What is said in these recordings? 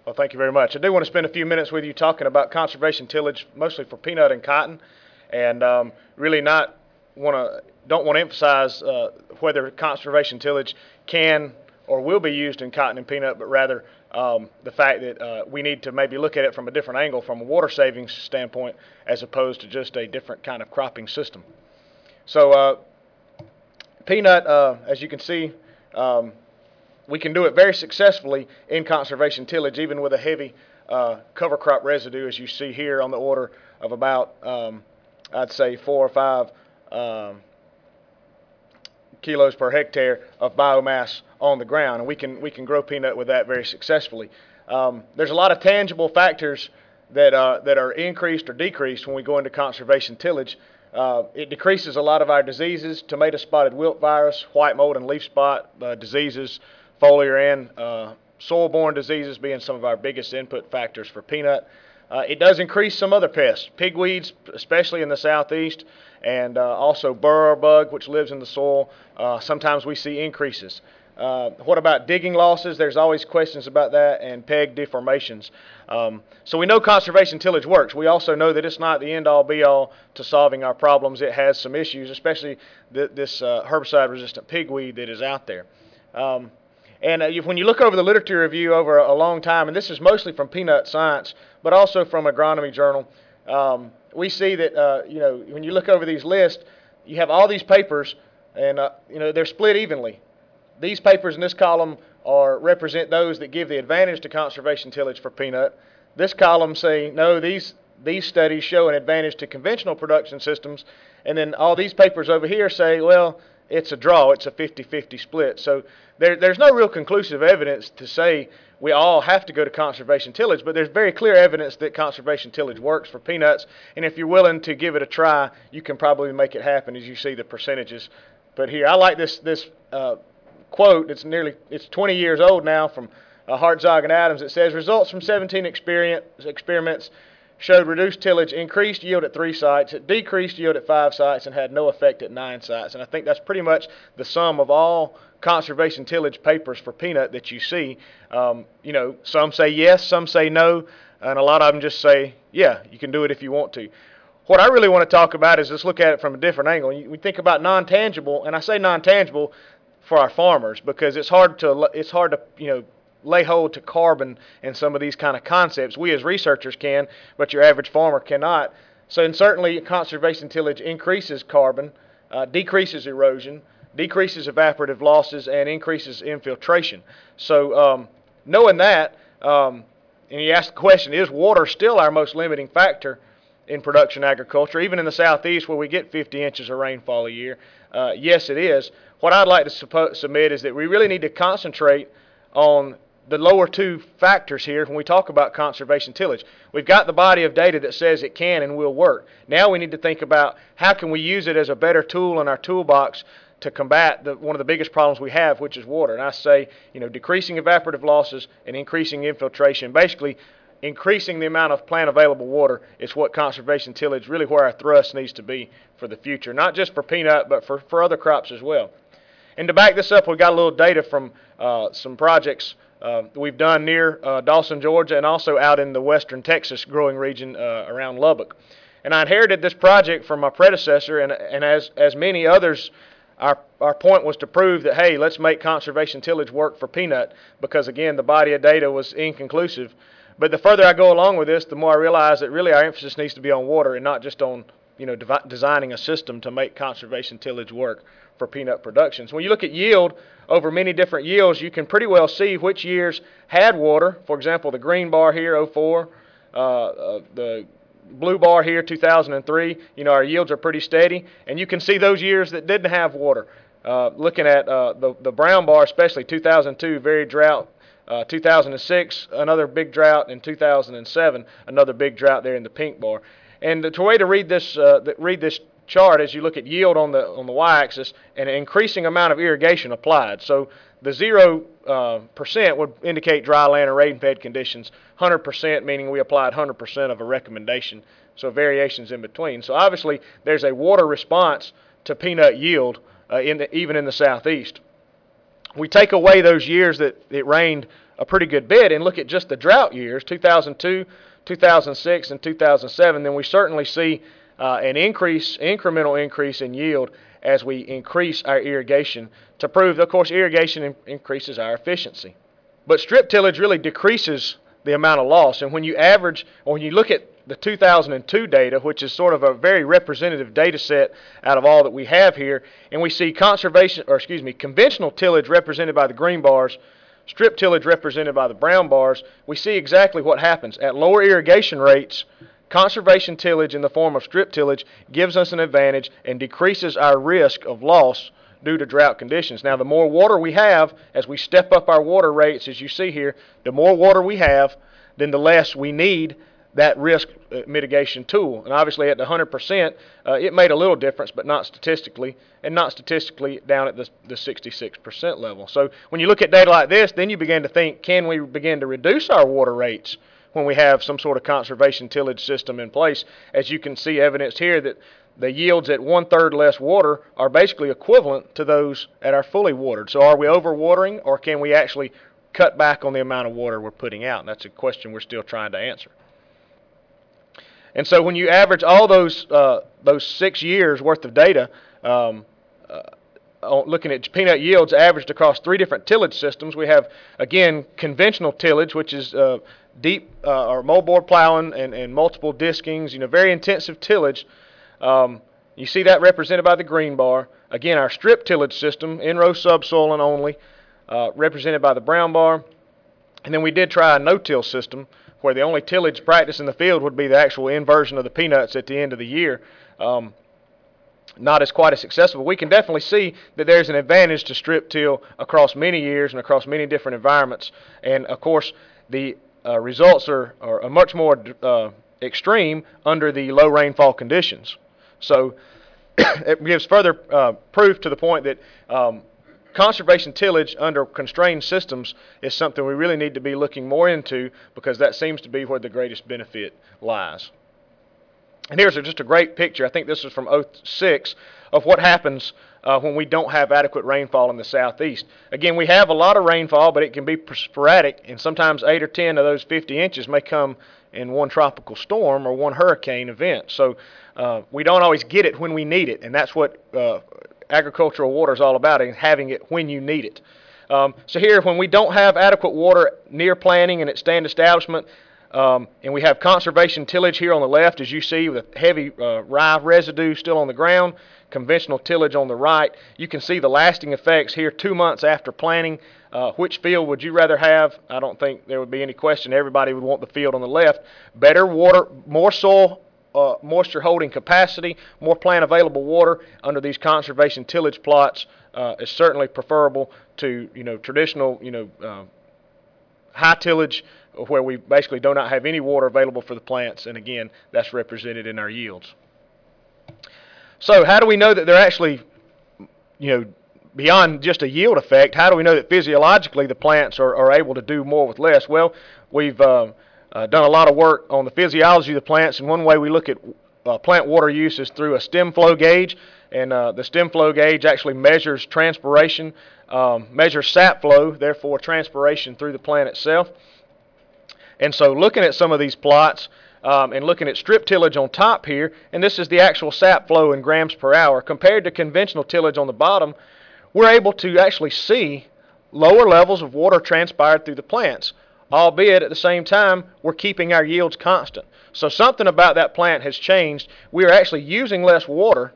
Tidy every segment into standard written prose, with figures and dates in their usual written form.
Well, thank you very much. I do want to spend a few minutes with you talking about conservation tillage, mostly for peanut and cotton, and really don't want to emphasize whether conservation tillage can or will be used in cotton and peanut, but rather the fact that we need to maybe look at it from a different angle, from a water savings standpoint, as opposed to just a different kind of cropping system. So peanut, as you can see, we can do it very successfully in conservation tillage, even with a heavy cover crop residue, as you see here, on the order of about, I'd say, 4 or 5 kilos per hectare of biomass on the ground, and we can grow peanut with that very successfully. There's a lot of tangible factors that are increased or decreased when we go into conservation tillage. It decreases a lot of our diseases: tomato spotted wilt virus, white mold and leaf spot diseases, foliar and soil-borne diseases being some of our biggest input factors for peanut. It does increase some other pests, pigweeds, especially in the southeast, and also burrower bug, which lives in the soil. Sometimes we see increases. What about digging losses? There's always questions about that, and peg deformations. So we know conservation tillage works. We also know that it's not the end-all, be-all to solving our problems. It has some issues, especially this herbicide-resistant pigweed that is out there. When you look over the literature review over a long time, and this is mostly from Peanut Science, but also from Agronomy Journal, we see that when you look over these lists, you have all these papers, and they're split evenly. These papers in this column represent those that give the advantage to conservation tillage for peanut. This column say, no, these studies show an advantage to conventional production systems. And then all these papers over here say, well, it's a draw. It's a 50-50 split. So there's no real conclusive evidence to say we all have to go to conservation tillage, but there's very clear evidence that conservation tillage works for peanuts. And if you're willing to give it a try, you can probably make it happen, as you see the percentages. But here, I like this quote. It's 20 years old now, from Hartzog and Adams. It says, results from 17 experiments showed reduced tillage increased yield at 3 sites, it decreased yield at 5 sites, and had no effect at 9 sites. And I think that's pretty much the sum of all conservation tillage papers for peanut that you see. Some say yes, some say no, and a lot of them just say, yeah, you can do it if you want to. What I really want to talk about is, let's look at it from a different angle. We think about non-tangible, and I say non-tangible for our farmers because it's hard to lay hold to carbon and some of these kind of concepts. We as researchers can, but your average farmer cannot. So, certainly conservation tillage increases carbon, decreases erosion, decreases evaporative losses, and increases infiltration. So knowing that, and you ask the question, is water still our most limiting factor in production agriculture, even in the southeast where we get 50 inches of rainfall a year? Yes, it is. What I'd like to submit is that we really need to concentrate on the lower 2 factors here when we talk about conservation tillage. We've got the body of data that says it can and will work. Now we need to think about how can we use it as a better tool in our toolbox to combat one of the biggest problems we have, which is water. And I say, decreasing evaporative losses and increasing infiltration, basically increasing the amount of plant available water, is what conservation tillage, really where our thrust needs to be for the future, not just for peanut, but for other crops as well. And to back this up, we've got a little data from some projects we've done near Dawson, Georgia, and also out in the western Texas growing region around Lubbock. And I inherited this project from my predecessor, and as many others, our point was to prove that, hey, let's make conservation tillage work for peanut, because, again, the body of data was inconclusive. But the further I go along with this, the more I realize that really our emphasis needs to be on water and not just on designing a system to make conservation tillage work for peanut production. So when you look at yield over many different yields, you can pretty well see which years had water. For example, the green bar here, 04, the blue bar here, 2003. Our yields are pretty steady, and you can see those years that didn't have water. Looking at the brown bar, especially 2002, very drought. 2006, another big drought. In 2007, another big drought there in the pink bar. And the way to read this chart is you look at yield on the y-axis and an increasing amount of irrigation applied. So the 0% would indicate dry land or rain-fed conditions. 100% meaning we applied 100% of a recommendation. So variations in between. So obviously there's a water response to peanut yield even in the southeast. We take away those years that it rained a pretty good bit and look at just the drought years, 2002, 2006, and 2007, then we certainly see an incremental increase in yield as we increase our irrigation to prove, of course, irrigation increases our efficiency. But strip tillage really decreases the amount of loss. And when you average, or when you look at the 2002 data, which is sort of a very representative data set out of all that we have here, and we see conventional tillage represented by the green bars, strip tillage represented by the brown bars, we see exactly what happens. At lower irrigation rates, conservation tillage in the form of strip tillage gives us an advantage and decreases our risk of loss due to drought conditions. Now, the more water we have, as we step up our water rates, as you see here, the more water we have, then the less we need that risk mitigation tool. And obviously at the 100%, it made a little difference, but not statistically, and not statistically down at the 66% level. So when you look at data like this, then you begin to think, can we begin to reduce our water rates when we have some sort of conservation tillage system in place? As you can see evidenced here that the yields at 1/3 less water are basically equivalent to those that are fully watered. So are we overwatering, or can we actually cut back on the amount of water we're putting out? And that's a question we're still trying to answer. And so when you average all those 6 years worth of data, looking at peanut yields averaged across 3 different tillage systems, we have, again, conventional tillage, which is deep or moldboard plowing and multiple diskings, very intensive tillage. You see that represented by the green bar. Again, our strip tillage system, in-row subsoiling only, represented by the brown bar. And then we did try a no-till system, where the only tillage practice in the field would be the actual inversion of the peanuts at the end of the year. Not as quite as successful. We can definitely see that there's an advantage to strip till across many years and across many different environments. And of course, the results are much more extreme under the low rainfall conditions. So it gives further proof to the point that conservation tillage under constrained systems is something we really need to be looking more into, because that seems to be where the greatest benefit lies. And here's just a great picture. I think this is from 2006 of what happens when we don't have adequate rainfall in the southeast. Again, we have a lot of rainfall, but it can be sporadic, and sometimes 8 or 10 of those 50 inches may come in one tropical storm or one hurricane event. So we don't always get it when we need it, and that's what agricultural water is all about, and having it when you need it. So here, when we don't have adequate water near planting and at stand establishment, and we have conservation tillage here on the left, as you see, with heavy rye residue still on the ground, conventional tillage on the right, you can see the lasting effects here 2 months after planting. Which field would you rather have? I don't think there would be any question. Everybody would want the field on the left. Better water, more soil moisture holding capacity, more plant available water under these conservation tillage plots is certainly preferable to traditional high tillage, where we basically do not have any water available for the plants, and again, that's represented in our yields. So how do we know that they're actually, beyond just a yield effect, how do we know that physiologically the plants are able to do more with less? Well, we've done a lot of work on the physiology of the plants, and one way we look at plant water use is through a stem flow gauge, and the stem flow gauge actually measures transpiration, measures sap flow, therefore transpiration through the plant itself. And so looking at some of these plots and looking at strip tillage on top here, and this is the actual sap flow in grams per hour, compared to conventional tillage on the bottom, we're able to actually see lower levels of water transpired through the plants, albeit at the same time we're keeping our yields constant. So something about that plant has changed. We are actually using less water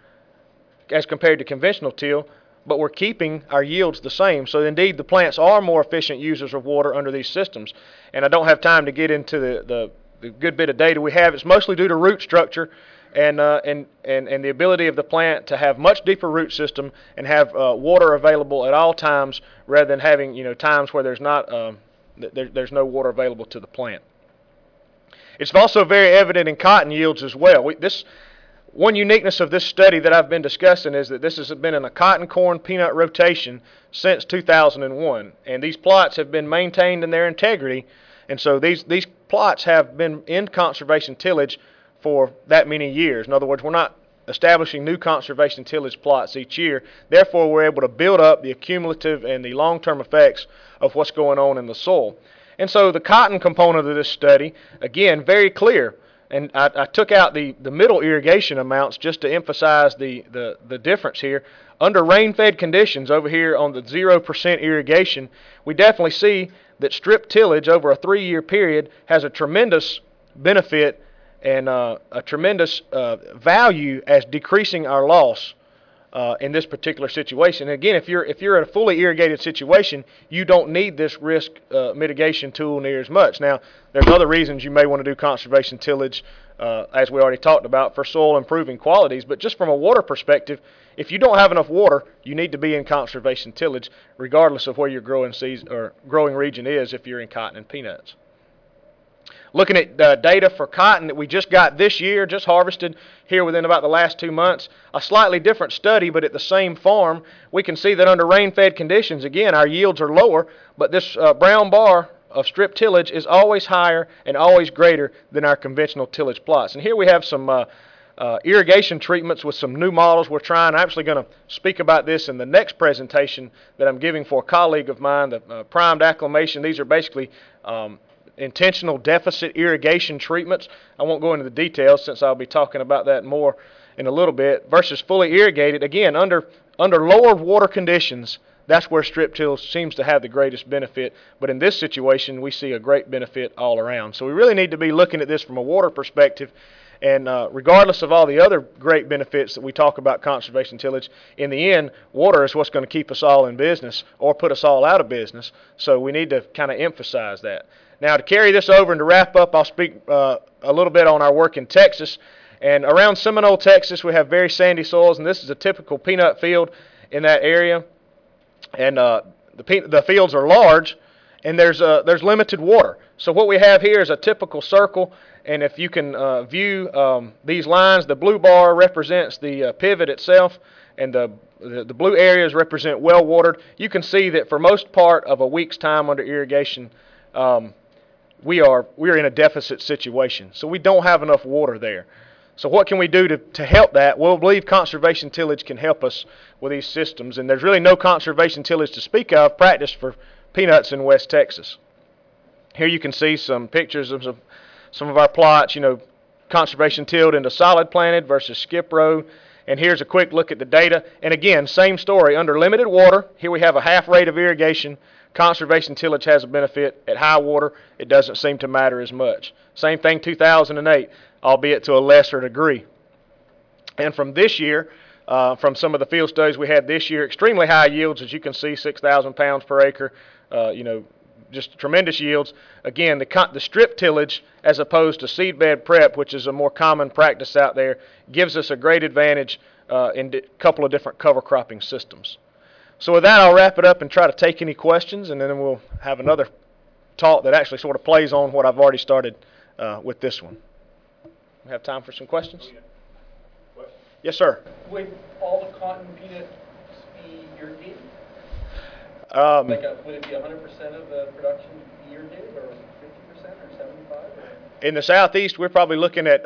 as compared to conventional till, but we're keeping our yields the same. So indeed the plants are more efficient users of water under these systems. And I don't have time to get into the good bit of data we have. It's mostly due to root structure and the ability of the plant to have much deeper root system and have water available at all times, rather than having times where there's not there's no water available to the plant. It's also very evident in cotton yields as well. One uniqueness of this study that I've been discussing is that this has been in a cotton, corn, peanut rotation since 2001, and these plots have been maintained in their integrity, and so these plots have been in conservation tillage for that many years. In other words, we're not establishing new conservation tillage plots each year. Therefore, we're able to build up the accumulative and the long-term effects of what's going on in the soil. And so the cotton component of this study, again, very clear. And I took out the middle irrigation amounts just to emphasize the difference here. Under rain-fed conditions over here on the 0% irrigation, we definitely see that strip tillage over a 3-year period has a tremendous benefit and a tremendous value as decreasing our loss in this particular situation. And again, if you're in a fully irrigated situation, you don't need this risk mitigation tool near as much. Now, there's other reasons you may want to do conservation tillage, as we already talked about, for soil improving qualities. But just from a water perspective, if you don't have enough water, you need to be in conservation tillage, regardless of where your growing season or growing region is. If you're in cotton and peanuts. Looking at data for cotton that we just got this year, just harvested here within about the last 2 months, a slightly different study, but at the same farm, we can see that under rain-fed conditions, again, our yields are lower, but this brown bar of strip tillage is always higher and always greater than our conventional tillage plots. And here we have some irrigation treatments with some new models we're trying. I'm actually going to speak about this in the next presentation that I'm giving for a colleague of mine, the primed acclimation. These are basically intentional deficit irrigation treatments. I won't go into the details since I'll be talking about that more in a little bit. Versus fully irrigated, again, under lower water conditions, that's where strip till seems to have the greatest benefit. But in this situation, we see a great benefit all around. So we really need to be looking at this from a water perspective. And regardless of all the other great benefits that we talk about conservation tillage, in the end, water is what's going to keep us all in business or put us all out of business. So we need to kind of emphasize that. Now, to carry this over and to wrap up, I'll speak a little bit on our work in Texas. And around Seminole, Texas, we have very sandy soils, and this is a typical peanut field in that area. And the fields are large, and there's limited water. So what we have here is a typical circle, and if you can view these lines, the blue bar represents the pivot itself, and the blue areas represent well watered. You can see that for most part of a week's time under irrigation, we're in a deficit situation. So we don't have enough water there. So what can we do to help that? Well, we believe conservation tillage can help us with these systems, and there's really no conservation tillage to speak of practiced for peanuts in West Texas. Here you can see some pictures of some of our plots, conservation tilled into solid planted versus skip row. And here's a quick look at the data. And again, same story. Under limited water, here we have a half rate of irrigation. Conservation tillage has a benefit. At high water, it doesn't seem to matter as much. Same thing 2008, albeit to a lesser degree. And from this year, from some of the field studies we had this year, extremely high yields, as you can see, 6,000 pounds per acre, just tremendous yields. Again, the strip tillage, as opposed to seedbed prep, which is a more common practice out there, gives us a great advantage in a couple of different cover cropping systems. So with that, I'll wrap it up and try to take any questions, and then we'll have another talk that actually sort of plays on what I've already started with this one. We have time for some questions? Yes, sir. Would all the cotton peanuts be irrigated? Would it be 100% of the production irrigated, or 50%, or 75%? In the southeast, we're probably looking at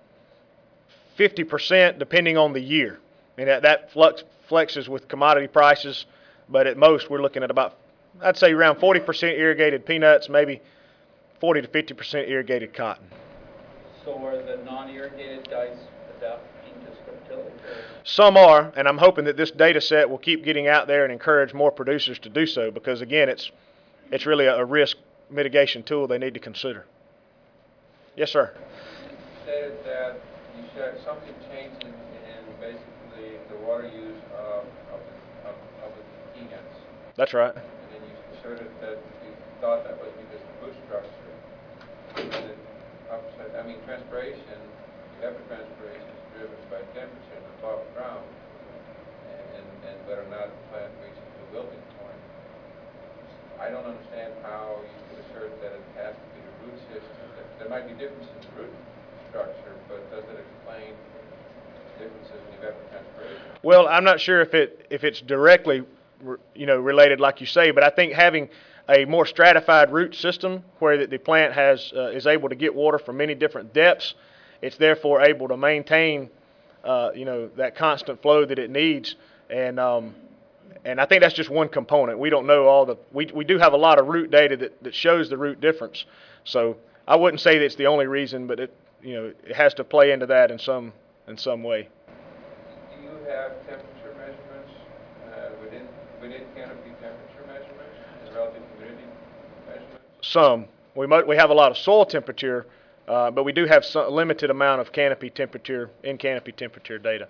50% depending on the year. And that flexes with commodity prices, but at most we're looking at about, I'd say around 40% irrigated peanuts, maybe 40 to 50% irrigated cotton. So are the non-irrigated guys adapting to strip tillage? Some are, and I'm hoping that this data set will keep getting out there and encourage more producers to do so, because again, it's really a risk mitigation tool they need to consider. Yes, sir. You stated that you said something changed in basically the water use of the peanuts. That's right. And then you asserted that you thought that was because the root structure. And it upset, transpiration, evapotranspiration is driven by temperature in the bottom ground and whether or not the plant reaches the wilting point. I don't understand how you could assert that it has to be the root system. There might be differences in root structure, but does it explain differences in evapotranspiration? Well, I'm not sure if it's directly related like you say, but I think having a more stratified root system where the plant is able to get water from many different depths, it's therefore able to maintain that constant flow that it needs. And I think that's just one component. We don't know all the. We do have a lot of root data that shows the root difference. So I wouldn't say that's the only reason, but it has to play into that in some way. Do you have temperature measurements within canopy temperature measurements and relative humidity measurements? Some. We have a lot of soil temperature, but we do have some limited amount of canopy temperature data.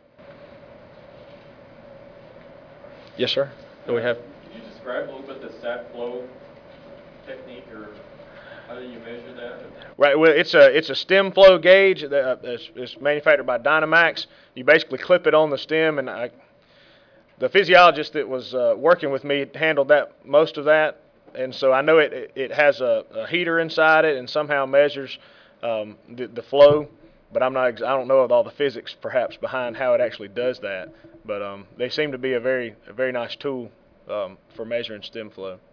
Yes, sir. Do we have? Could you describe a little bit the sat flow technique, or how do you measure that? Right. Well, it's a stem flow gauge it's manufactured by Dynamax. You basically clip it on the stem, and the physiologist that was working with me handled most of that, and so I know it has a heater inside it and somehow measures the flow. But I don't know of all the physics perhaps behind how it actually does that. But they seem to be a very nice tool for measuring stem flow.